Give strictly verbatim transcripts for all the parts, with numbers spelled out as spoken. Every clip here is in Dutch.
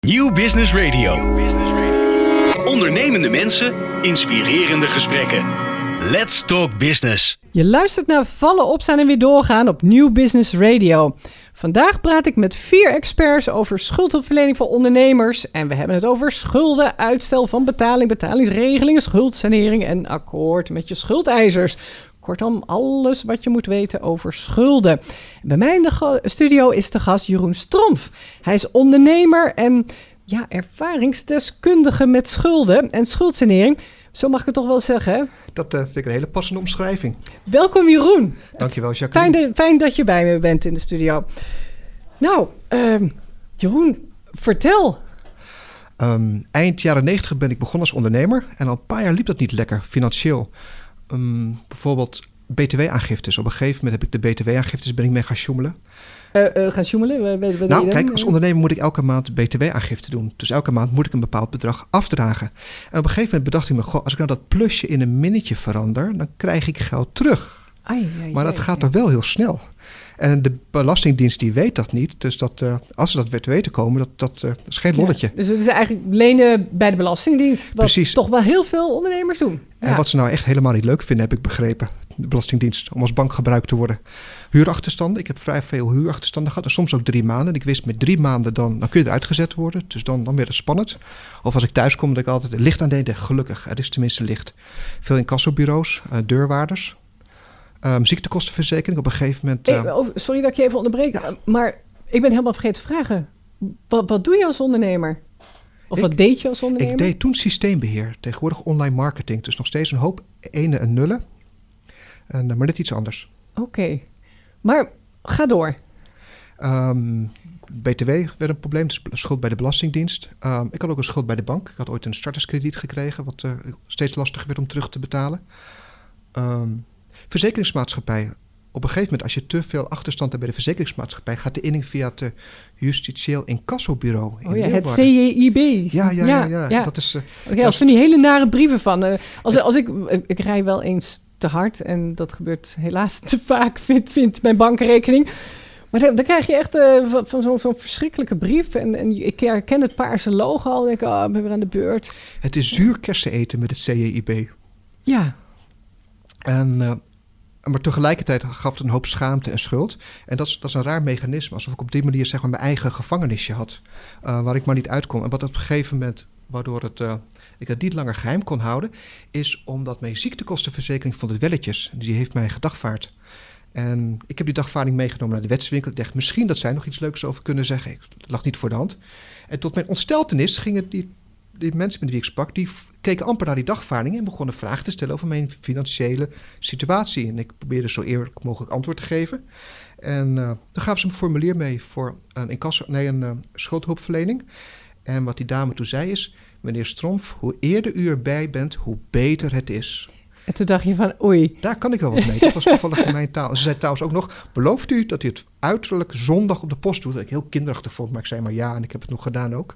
Nieuw Business Radio. Ondernemende mensen, inspirerende gesprekken. Let's talk business. Je luistert naar Vallen, Opstaan en Weer Doorgaan op Nieuw Business Radio. Vandaag praat ik met vier experts over schuldhulpverlening voor ondernemers. En we hebben het over schulden, uitstel van betaling, betalingsregelingen, schuldsanering en akkoord met je schuldeisers. Kortom, alles wat je moet weten over schulden. Bij mij in de go- studio is de gast Jeroen Stromf. Hij is ondernemer en ja, ervaringsdeskundige met schulden en schuldsanering. Zo mag ik het toch wel zeggen, hè? Dat uh, vind ik een hele passende omschrijving. Welkom Jeroen. Dankjewel, Jacqueline. Fijn, de, fijn dat je bij me bent in de studio. Nou, uh, Jeroen, vertel. Um, eind jaren negentig ben ik begonnen als ondernemer. En al een paar jaar liep dat niet lekker, financieel. Um, bijvoorbeeld B T W-aangiftes. Op een gegeven moment heb ik de B T W-aangiftes ben ik mee gaan sjoemelen. Uh, uh, gaan sjoemelen? Wat, wat nou, kijk, als ondernemer moet ik elke maand B T W-aangifte doen. Dus elke maand moet ik een bepaald bedrag afdragen. En op een gegeven moment bedacht ik me, goh, als ik nou dat plusje in een minnetje verander, dan krijg ik geld terug. Ai, ai, maar dat ai, gaat ai. toch wel heel snel. En de Belastingdienst die weet dat niet. Dus dat, uh, als ze dat weer te weten komen, dat, dat, uh, dat is geen lolletje. Ja, dus het is eigenlijk lenen bij de Belastingdienst. Wat Precies. toch wel heel veel ondernemers doen. En Ja. wat ze nou echt helemaal niet leuk vinden, heb ik begrepen. De Belastingdienst, om als bank gebruikt te worden. Huurachterstanden. Ik heb vrij veel huurachterstanden gehad. En soms ook drie maanden. En ik wist met drie maanden, dan, dan kun je eruit gezet worden. Dus dan, dan werd het spannend. Of als ik thuis kom, dat ik altijd licht aan deed. Gelukkig, er is tenminste licht. Veel incassobureaus, uh, deurwaarders. Um, ziektekostenverzekering. Op een gegeven moment... Uh, Hey, oh, sorry dat ik je even onderbreek. Ja. Maar ik ben helemaal vergeten te vragen. Wat, wat doe je als ondernemer? Of Ik- wat deed je als ondernemer? ik deed toen systeembeheer. Tegenwoordig online marketing. Dus nog steeds een hoop ene en nullen. En, uh, maar net iets anders. Oké. Okay. Maar ga door. Um, B T W werd een probleem, dus schuld bij de Belastingdienst. Um, ik had ook een schuld bij de bank. Ik had ooit een starterskrediet gekregen, wat uh, steeds lastiger werd om terug te betalen. Um, verzekeringsmaatschappij. Op een gegeven moment, als je te veel achterstand hebt bij de verzekeringsmaatschappij, gaat de inning via het uh, justitieel incassobureau. In Oh ja, het Leeuwarden. C J I B. Ja, ja, ja, ja. ja. Dat is, uh, Okay, dat als is- van die hele nare brieven van. Uh, als, als ik, ik, ik rij wel eens te hard en dat gebeurt helaas te vaak, vindt vindt mijn bankrekening. Maar dan, dan krijg je echt uh, van, van zo'n zo'n verschrikkelijke brief. En, en ik herken het paarse logo al. En denk ik, oh, ik ben weer aan de beurt. het is zuur kersen eten met het C J I B. Ja, En, uh, maar tegelijkertijd gaf het een hoop schaamte en schuld. En dat is, dat is een raar mechanisme. Alsof ik op die manier zeg maar, mijn eigen gevangenisje had. Uh, waar ik maar niet uitkom. En wat op een gegeven moment, waardoor het, uh, ik het niet langer geheim kon houden, is omdat mijn ziektekostenverzekering vond het welletjes. Die heeft mij gedagvaard. En ik heb die dagvaarding meegenomen naar de wetswinkel. Ik dacht, misschien dat zij nog iets leuks over kunnen zeggen. Het lag niet voor de hand. En tot mijn ontsteltenis gingen die, die mensen met wie ik sprak, die f- keken amper naar die dagvaarding en begonnen vragen te stellen over mijn financiële situatie. En ik probeerde zo eerlijk mogelijk antwoord te geven. En uh, toen gaven ze me een formulier mee voor een, incasso, nee, een uh, schuldhulpverlening. En wat die dame toen zei is, meneer Stromf, hoe eerder u erbij bent, hoe beter het is. en toen dacht je van oei. Daar kan ik wel wat mee. Dat was toevallig in mijn taal. En ze zei trouwens ook nog, belooft u dat u het uiterlijk zondag op de post doet? Dat ik heel kinderachtig vond, maar ik zei maar ja en ik heb het nog gedaan ook.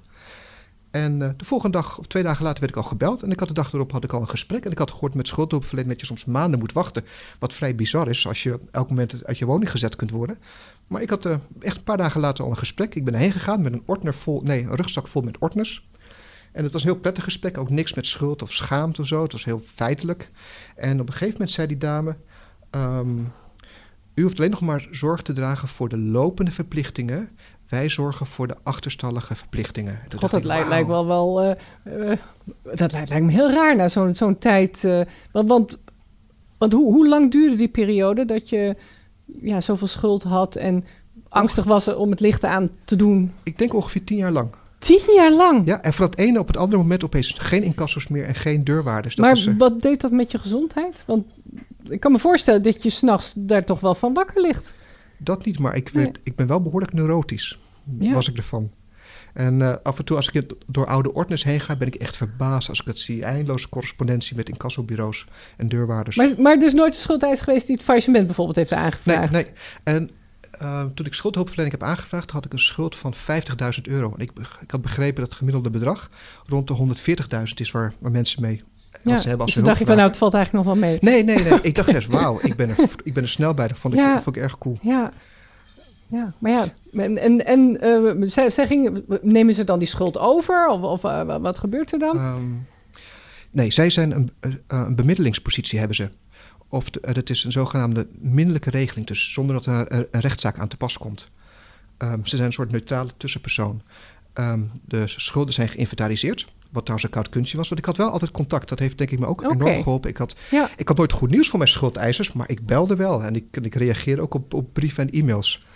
En uh, de volgende dag of twee dagen later werd ik al gebeld. En ik had de dag erop had ik al een gesprek. En ik had gehoord met schuldhulpverlening dat je soms maanden moet wachten. Wat vrij bizar is als je elk moment uit je woning gezet kunt worden. Maar ik had uh, echt een paar dagen later al een gesprek. Ik ben erheen gegaan met een ordner vol, nee, een rugzak vol met ordners. En het was een heel prettig gesprek, ook niks met schuld of schaamte of zo. Het was heel feitelijk. En op een gegeven moment zei die dame, Um, u hoeft alleen nog maar zorg te dragen voor de lopende verplichtingen. Wij zorgen voor de achterstallige verplichtingen. Toen God, dacht dat ik, lijkt, wauw. lijkt wel wel... Uh, uh, dat lijkt, lijkt me heel raar na zo'n zo'n tijd. Uh, want want, want hoe, hoe lang duurde die periode dat je ja, zoveel schuld had en angstig was om het licht aan te doen? Ik denk ongeveer tien jaar lang. Tien jaar lang? Ja, en van het ene op het andere moment opeens geen incassos meer en geen deurwaarders. Dat maar is, uh, wat deed dat met je gezondheid? Want ik kan me voorstellen dat je 's nachts daar toch wel van wakker ligt. dat niet, maar ik, Nee. werd, ik ben wel behoorlijk neurotisch. Ja. Was ik ervan. En uh, af en toe als ik door oude ordners heen ga, ben ik echt verbaasd als ik dat zie. Eindeloze correspondentie met incassobureaus en deurwaarders. Maar, maar er is nooit een schuldeiser geweest die het faillissement bijvoorbeeld heeft Nee, aangevraagd? nee. En uh, toen ik schuldhulpverlening heb aangevraagd, had ik een schuld van vijftigduizend euro. En ik, ik had begrepen dat het gemiddelde bedrag rond de honderdveertigduizend is waar, waar mensen mee Ja, wat ze hebben als dus ze toen dacht hulp je van, nou, vragen. het valt eigenlijk nog wel mee. Nee, nee, nee. Ik dacht eerst, wauw, ik ben er, ik ben er snel bij. Dat vond ik, Ja. dat vond ik erg cool. Ja, Ja, maar ja, en, en, en uh, zij, zij gingen, nemen ze dan die schuld over? Of, of uh, wat gebeurt er dan? Um, nee, zij zijn een, uh, een bemiddelingspositie hebben ze. Of de, uh, dat is een zogenaamde minderlijke regeling, dus zonder dat er een, een rechtszaak aan te pas komt. Um, ze zijn een soort neutrale tussenpersoon. Um, de schulden zijn geïnventariseerd. Wat trouwens een koud kunstje was. Want ik had wel altijd contact. Dat heeft denk ik me ook okay. enorm geholpen. Ik had, ja. ik had nooit goed nieuws van mijn schuldeisers. Maar ik belde wel. En ik, ik reageerde ook op, op brieven en e-mails.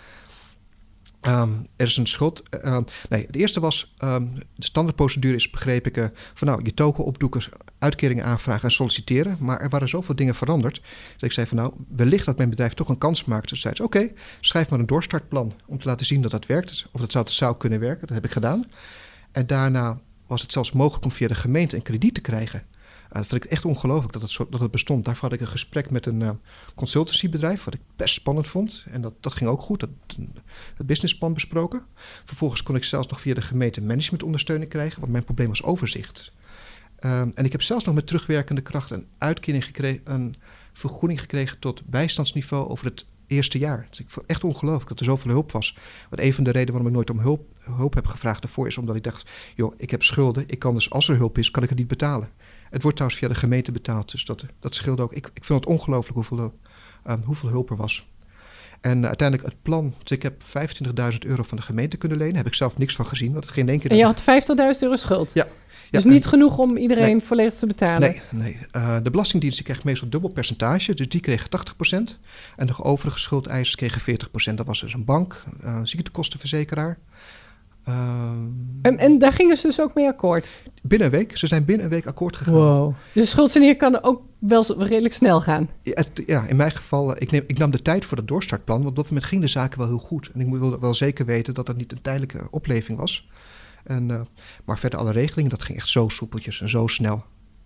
Um, er is een schuld. Uh, nee, het eerste was... Um, de standaardprocedure is, begreep ik... Uh, van nou, je token opdoeken, uitkeringen aanvragen en solliciteren. Maar er waren zoveel dingen veranderd. Dat ik zei van nou, wellicht dat mijn bedrijf toch een kans maakt. Dus zei ze, oké, okay, schrijf maar een doorstartplan. Om te laten zien dat dat werkt. Of dat zou, dat zou kunnen werken. Dat heb ik gedaan. En daarna... was het zelfs mogelijk om via de gemeente een krediet te krijgen. Uh, dat vind ik echt ongelooflijk dat het, zo, dat het bestond. Daarvoor had ik een gesprek met een uh, consultancybedrijf... wat ik best spannend vond. En dat, dat ging ook goed. Dat, het businessplan besproken. Vervolgens kon ik zelfs nog via de gemeente managementondersteuning krijgen... want mijn probleem was overzicht. Uh, en ik heb zelfs nog met terugwerkende kracht... een uitkering gekregen, een vergoeding gekregen... tot bijstandsniveau over het eerste jaar. Dus ik vond echt ongelooflijk dat er zoveel hulp was. Want een van de redenen waarom ik nooit om hulp, hulp heb gevraagd daarvoor is omdat ik dacht, joh, ik heb schulden. Ik kan dus, als er hulp is, kan ik het niet betalen. Het wordt trouwens via de gemeente betaald, dus dat, dat scheelde ook. Ik, ik vind het ongelooflijk hoeveel, uh, hoeveel hulp er was. En uh, uiteindelijk het plan, dus ik heb vijfentwintigduizend euro van de gemeente kunnen lenen. Daar heb ik zelf niks van gezien. Want het geen één keer en je had vijftigduizend euro schuld? Ja. Dus ja, niet en, genoeg om iedereen nee, volledig te betalen? Nee, nee. Uh, de Belastingdienst die kreeg meestal dubbel percentage. Dus die kregen tachtig procent. En de overige schuldeisers kregen veertig procent. Dat was dus een bank, uh, een ziektekostenverzekeraar. Uh, en, en daar gingen ze dus ook mee akkoord? Binnen een week. Ze zijn binnen een week akkoord gegaan. Wow. Dus schuldsanering kan ook wel redelijk snel gaan? Ja, het, ja in mijn geval, ik, neem, ik nam de tijd voor het doorstartplan. Want op dat moment gingen de zaken wel heel goed. En ik moet wel zeker weten dat dat niet een tijdelijke opleving was. En, uh, maar verder alle regelingen, dat ging echt zo soepeltjes en zo snel.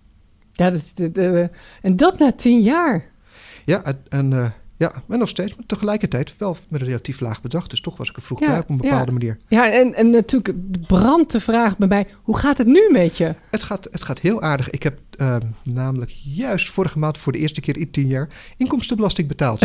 Ja, dat, dat, uh, en dat na tien jaar? Ja, en, uh, ja, en nog steeds, maar tegelijkertijd wel met een relatief laag bedrag. Dus toch was ik er vroeg ja, bij op een bepaalde ja. manier. Ja, en, en natuurlijk brandt de vraag bij mij, hoe gaat het nu met je? Het gaat, het gaat heel aardig. Ik heb uh, namelijk juist vorige maand voor de eerste keer in tien jaar inkomstenbelasting betaald.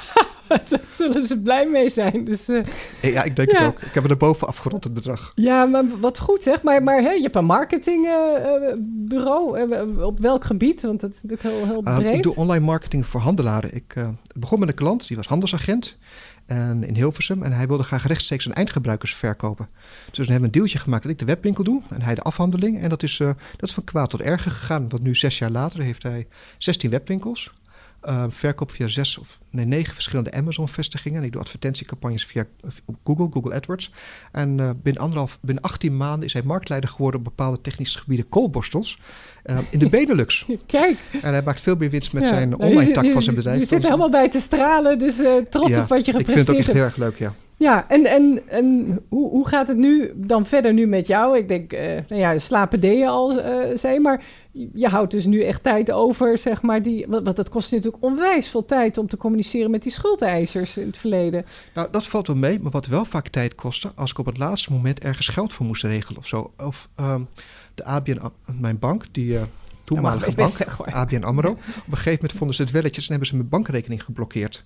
Daar zullen ze blij mee zijn. Dus, uh, ja, ik denk ja. het ook. Ik heb er boven afgerond het bedrag. Ja, maar wat goed zeg. Maar, maar hè, je hebt een marketingbureau. Uh, uh, op welk gebied? Want dat is natuurlijk heel, heel breed. Uh, ik doe online marketing voor handelaren. Ik uh, begon met een klant, die was handelsagent en in Hilversum. En hij wilde graag rechtstreeks aan eindgebruikers verkopen. Dus we hebben een dealtje gemaakt dat ik de webwinkel doe en hij de afhandeling. En dat is, uh, dat is van kwaad tot erger gegaan. Want nu zes jaar later heeft hij zestien webwinkels. Uh, verkoop via zes of nee, negen verschillende Amazon-vestigingen. En ik doe advertentiecampagnes via Google, Google AdWords. En uh, binnen, anderhalf, binnen achttien maanden is hij marktleider geworden op bepaalde technische gebieden koolborstels uh, in de Benelux. Kijk. En hij maakt veel meer winst met ja. zijn nou, online tak van zijn bedrijf. Je zit er helemaal bij te stralen, dus uh, trots ja, op wat je gepresteerd hebt. Ik vind het ook echt heel erg leuk, ja. Ja, en, en, en hoe, hoe gaat het nu dan verder nu met jou? Ik denk, uh, nou ja, slapen deed je al, uh, zei, maar je houdt dus nu echt tijd over, zeg maar, die, want dat kost natuurlijk onwijs veel tijd om te communiceren met die schuldeisers in het verleden. Nou, dat valt wel mee, maar wat wel vaak tijd kostte, als ik op het laatste moment ergens geld voor moest regelen of zo, of um, de A B N, mijn bank, die uh, toenmalige ja, bank, zeggen, A B N AMRO, ja. Op een gegeven moment vonden ze het welletjes en hebben ze mijn bankrekening geblokkeerd.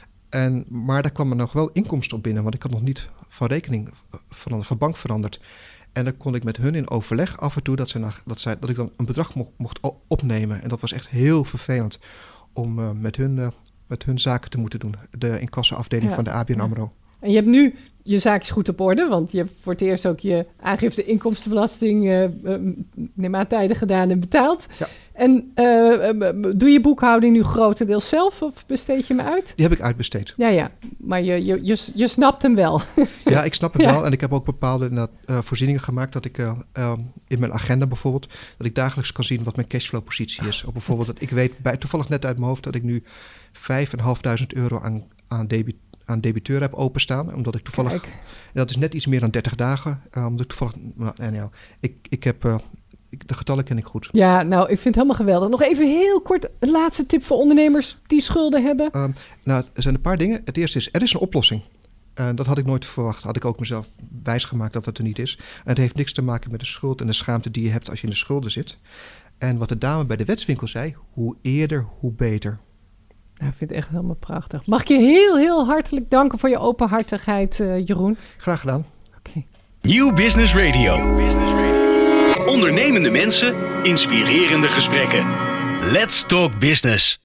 En, maar daar kwam er nog wel inkomsten op binnen, want ik had nog niet van rekening veranderd, van bank veranderd. En dan kon ik met hun in overleg af en toe dat, ze naar, dat, zij, dat ik dan een bedrag mocht, mocht opnemen. En dat was echt heel vervelend om uh, met, hun, uh, met hun zaken te moeten doen. De incassoafdeling ja. van de A B N AMRO. En je hebt nu je zaakjes goed op orde, want je hebt voor het eerst ook je aangifte inkomstenbelasting uh, uh, neem aan tijden gedaan en betaald. Ja. En uh, uh, doe je boekhouding nu grotendeels zelf of besteed je hem uit? Die heb ik uitbesteed. Ja, ja. Maar je, je, je, je snapt hem wel. Ja, ik snap het ja. wel. En ik heb ook bepaalde uh, voorzieningen gemaakt dat ik uh, uh, in mijn agenda bijvoorbeeld, dat ik dagelijks kan zien wat mijn cashflow-positie is. Of bijvoorbeeld dat ik weet, bij, toevallig net uit mijn hoofd, dat ik nu vijfduizend vijfhonderd euro aan, aan debit aan debiteur heb openstaan, omdat ik toevallig, Kijk. dat is net iets meer dan dertig dagen, uh, omdat ik toevallig, nou, nou, ik, ik heb, uh, ik, de getallen ken ik goed. Ja, nou, ik vind het helemaal geweldig. Nog even heel kort, een laatste tip voor ondernemers die schulden hebben. Uh, nou, er zijn een paar dingen. Het eerste is, er is een oplossing. Uh, dat had ik nooit verwacht. Had ik ook mezelf wijsgemaakt dat dat er niet is. En het heeft niks te maken met de schuld en de schaamte die je hebt als je in de schulden zit. En wat de dame bij de wetswinkel zei, hoe eerder, hoe beter. Nou, ik vind het echt helemaal prachtig. Mag ik je heel, heel hartelijk danken voor je openhartigheid, uh, Jeroen. Graag gedaan. Okay. Nieuw Business Radio. Ondernemende mensen, inspirerende gesprekken. Let's Talk Business.